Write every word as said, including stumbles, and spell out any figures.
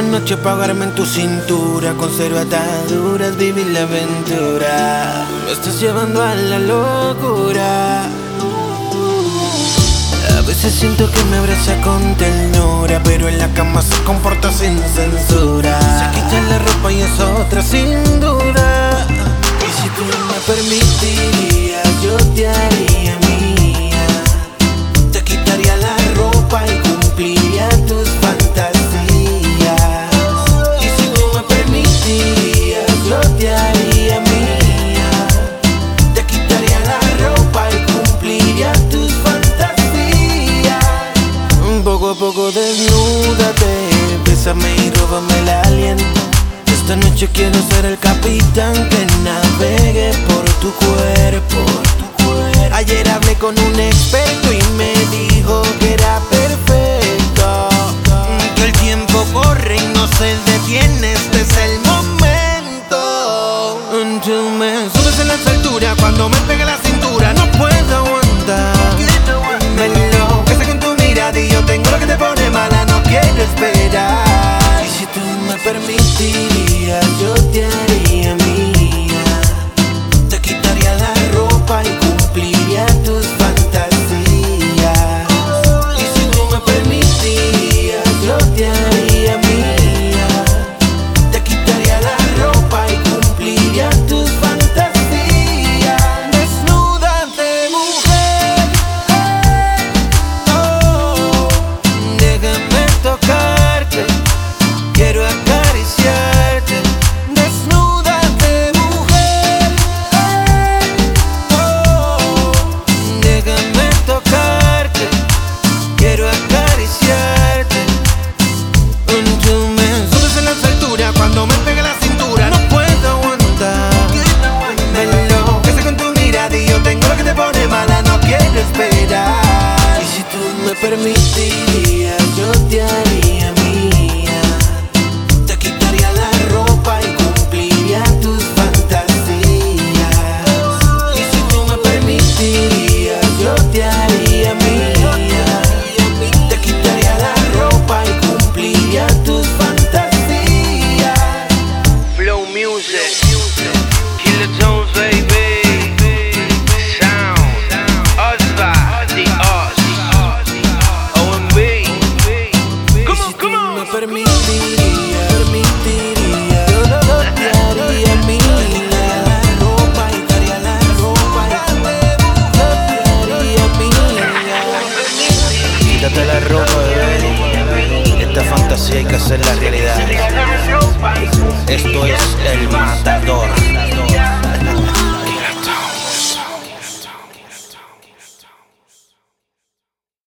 una noche pagarme en tu cintura, con cero ataduras, vivir la aventura. Me estás llevando a la locura. A veces siento que me abraza con ternura, pero en la cama se comporta sin censura. Se quita la ropa y es otra sin duda. Y si tú me permitirías, yo te haría mía. Te quitaría la ropa y cumpliría tus fantasías. Y si tú me permitirías, yo te haría mía. Te quitaría la ropa y cumpliría tus fantasías. Poco a poco desnúdate, bésame y róbame el aliento. Esta noche quiero ser el capitán que navegue por tu cuerpo. Ayer hablé con un experto y me dijo que era perfecto, que el tiempo corre y no se detiene, este es el momento. Tú me subes en las alturas, cuando me pega la cintura no puedo aguantar. Me enloquece con tu mirada y yo tengo lo que te pone mala, no quiero esperar. Y si tú me permitirías, yo te haría mía. Te quitaría la ropa y cumpliría tus fantasías. Y si tú me permitirías, yo te haría mía. Te quitaría la ropa y cumpliría tus fantasías. Desnúdate, mujer. Oh, déjame tocarte. Quiero acariciarte. Desnúdate, mujer. Oh, déjame tocarte. Quiero acariciarte. Tú me subes en las alturas, cuando me pega la cintura no puedo aguantar. Me enloquece con tu mirada y yo tengo lo que te pone mala, no quiero esperar. Y si tú me permitirías, yo te haría mía. Te quitaría la ropa y cumpliría tus fantasías. Y si tú me permitirías, yo te haría mía. Te quitaría la ropa y cumpliría tus fantasías. Flow music, Killer Tones, baby. Sound, Ozva, the Oz, O M B. Come on, come on. Me permitiría, permitiría, yo no te haría mía. La ropa y te haría la ropa y yo te haría mía. Quítate la ropa, bebé. Esta fantasía hay que hacerla realidad. Esto es El Matador.